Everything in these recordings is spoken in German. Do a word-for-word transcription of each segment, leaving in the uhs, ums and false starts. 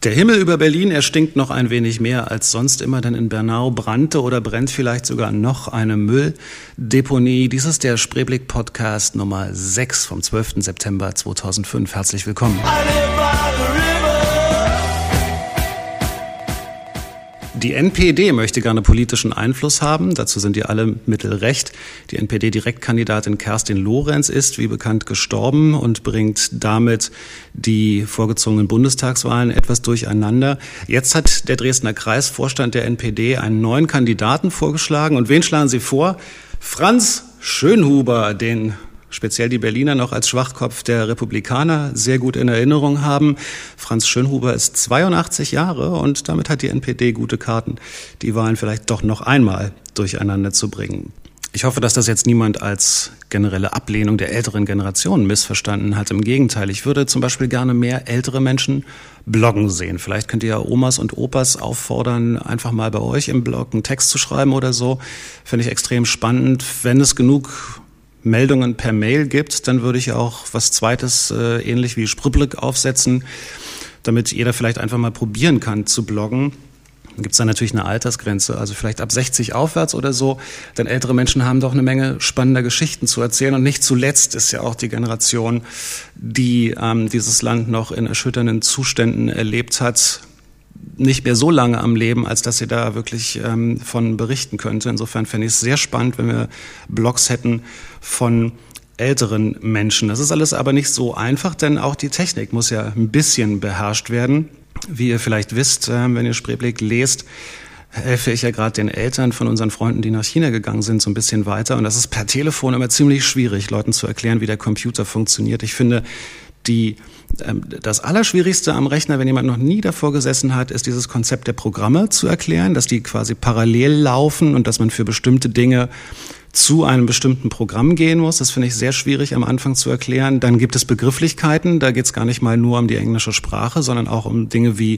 Der Himmel über Berlin, er stinkt noch ein wenig mehr als sonst immer, denn in Bernau brannte oder brennt vielleicht sogar noch eine Mülldeponie. Dies ist der Spreeblick-Podcast Nummer sechs vom zwölften September zweitausendfünf. Herzlich willkommen. Die N P D möchte gerne politischen Einfluss haben. Dazu sind die alle mittelrecht. Die N P D-Direktkandidatin Kerstin Lorenz ist, wie bekannt, gestorben und bringt damit die vorgezogenen Bundestagswahlen etwas durcheinander. Jetzt hat der Dresdner Kreisvorstand der N P D einen neuen Kandidaten vorgeschlagen. Und wen schlagen sie vor? Franz Schönhuber, den speziell die Berliner noch als Schwachkopf der Republikaner sehr gut in Erinnerung haben. Franz Schönhuber ist zweiundachtzig Jahre und damit hat die N P D gute Karten, die Wahlen vielleicht doch noch einmal durcheinander zu bringen. Ich hoffe, dass das jetzt niemand als generelle Ablehnung der älteren Generationen missverstanden hat. Im Gegenteil, ich würde zum Beispiel gerne mehr ältere Menschen bloggen sehen. Vielleicht könnt ihr ja Omas und Opas auffordern, einfach mal bei euch im Blog einen Text zu schreiben oder so. Finde ich extrem spannend. Wenn es genug Meldungen per Mail gibt, dann würde ich auch was Zweites äh, ähnlich wie Spreeblick aufsetzen, damit jeder vielleicht einfach mal probieren kann zu bloggen. Dann gibt es dann natürlich eine Altersgrenze, also vielleicht ab sechzig aufwärts oder so, denn ältere Menschen haben doch eine Menge spannender Geschichten zu erzählen und nicht zuletzt ist ja auch die Generation, die ähm, dieses Land noch in erschütternden Zuständen erlebt hat, nicht mehr so lange am Leben, als dass sie da wirklich ähm, von berichten könnte. Insofern fände ich es sehr spannend, wenn wir Blogs hätten von älteren Menschen. Das ist alles aber nicht so einfach, denn auch die Technik muss ja ein bisschen beherrscht werden. Wie ihr vielleicht wisst, äh, wenn ihr Spreeblick lest, helfe ich ja gerade den Eltern von unseren Freunden, die nach China gegangen sind, so ein bisschen weiter. Und das ist per Telefon immer ziemlich schwierig, Leuten zu erklären, wie der Computer funktioniert. Ich finde, die Das Allerschwierigste am Rechner, wenn jemand noch nie davor gesessen hat, ist dieses Konzept der Programme zu erklären, dass die quasi parallel laufen und dass man für bestimmte Dinge zu einem bestimmten Programm gehen muss. Das finde ich sehr schwierig am Anfang zu erklären. Dann gibt es Begrifflichkeiten, da geht es gar nicht mal nur um die englische Sprache, sondern auch um Dinge wie,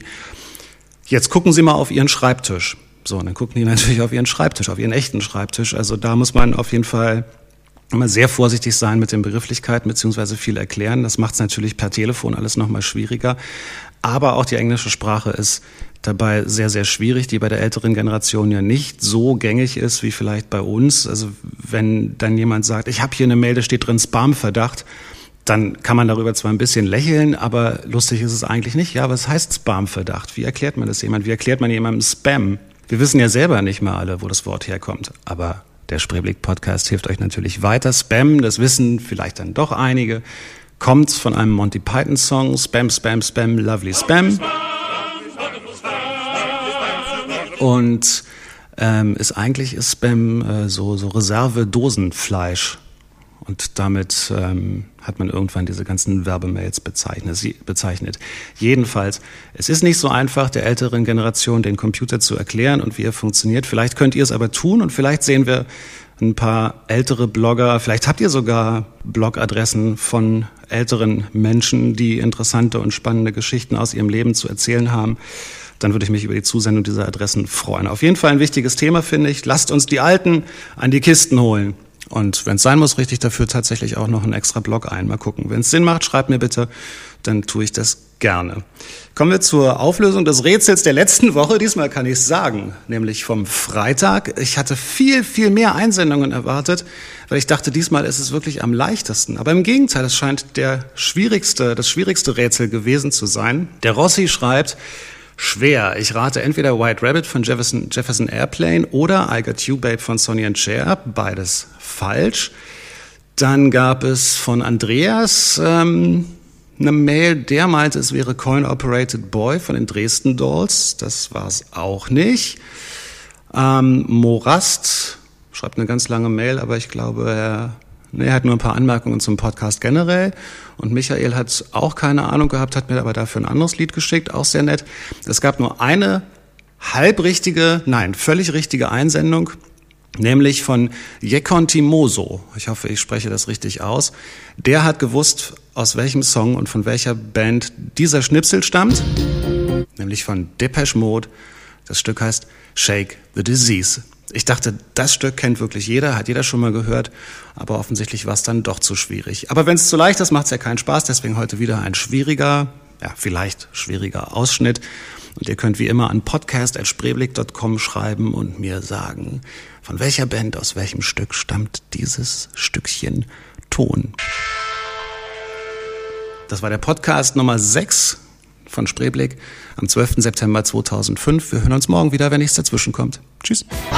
jetzt gucken Sie mal auf Ihren Schreibtisch. So, und dann gucken die natürlich auf ihren Schreibtisch, auf ihren echten Schreibtisch. Also da muss man auf jeden Fall immer sehr vorsichtig sein mit den Begrifflichkeiten beziehungsweise viel erklären. Das macht es natürlich per Telefon alles nochmal schwieriger. Aber auch die englische Sprache ist dabei sehr, sehr schwierig, die bei der älteren Generation ja nicht so gängig ist wie vielleicht bei uns. Also wenn dann jemand sagt, ich habe hier eine Mail, da steht drin Spam-Verdacht, dann kann man darüber zwar ein bisschen lächeln, aber lustig ist es eigentlich nicht. Ja, was heißt Spam-Verdacht? Wie erklärt man das jemand? Wie erklärt man jemandem Spam? Wir wissen ja selber nicht mal alle, wo das Wort herkommt, aber der Spreeblick-Podcast hilft euch natürlich weiter. Spam, das wissen vielleicht dann doch einige, kommt von einem Monty Python-Song, Spam, Spam, Spam, Lovely Spam. Und ähm, ist eigentlich ist Spam äh, so, so Reserve-Dosenfleisch. Und damit ähm, hat man irgendwann diese ganzen Werbemails bezeichnet, bezeichnet. Jedenfalls, es ist nicht so einfach, der älteren Generation den Computer zu erklären und wie er funktioniert. Vielleicht könnt ihr es aber tun und vielleicht sehen wir ein paar ältere Blogger. Vielleicht habt ihr sogar Blogadressen von älteren Menschen, die interessante und spannende Geschichten aus ihrem Leben zu erzählen haben. Dann würde ich mich über die Zusendung dieser Adressen freuen. Auf jeden Fall ein wichtiges Thema, finde ich. Lasst uns die Alten an die Kisten holen. Und wenn es sein muss, richte ich dafür tatsächlich auch noch einen extra Blog ein. Mal gucken. Wenn es Sinn macht, schreibt mir bitte, dann tue ich das gerne. Kommen wir zur Auflösung des Rätsels der letzten Woche. Diesmal kann ich es sagen, nämlich vom Freitag. Ich hatte viel, viel mehr Einsendungen erwartet, weil ich dachte, diesmal ist es wirklich am leichtesten. Aber im Gegenteil, es scheint der schwierigste, das schwierigste Rätsel gewesen zu sein. Der Rossi schreibt, schwer. Ich rate entweder White Rabbit von Jefferson, Jefferson Airplane oder I Got You Babe von Sonny and Cher. Beides falsch. Dann gab es von Andreas ähm, eine Mail, der meinte, es wäre Coin Operated Boy von den Dresden Dolls. Das war es auch nicht. Ähm, Morast schreibt eine ganz lange Mail, aber ich glaube, er, nee, er hat nur ein paar Anmerkungen zum Podcast generell. Und Michael hat auch keine Ahnung gehabt, hat mir aber dafür ein anderes Lied geschickt, auch sehr nett. Es gab nur eine halbrichtige, nein, völlig richtige Einsendung, nämlich von Jekon Timoso. Ich hoffe, ich spreche das richtig aus. Der hat gewusst, aus welchem Song und von welcher Band dieser Schnipsel stammt, nämlich von Depeche Mode. Das Stück heißt Shake the Disease. Ich dachte, das Stück kennt wirklich jeder, hat jeder schon mal gehört, aber offensichtlich war es dann doch zu schwierig. Aber wenn es zu leicht ist, macht es ja keinen Spaß, deswegen heute wieder ein schwieriger ja, vielleicht schwieriger Ausschnitt. Und ihr könnt wie immer an podcast at spreeblick punkt com schreiben und mir sagen, von welcher Band, aus welchem Stück stammt dieses Stückchen Ton. Das war der Podcast Nummer sechs von Spreeblick am zwölften September zweitausendfünf. Wir hören uns morgen wieder, wenn nichts dazwischen kommt. Tschüss.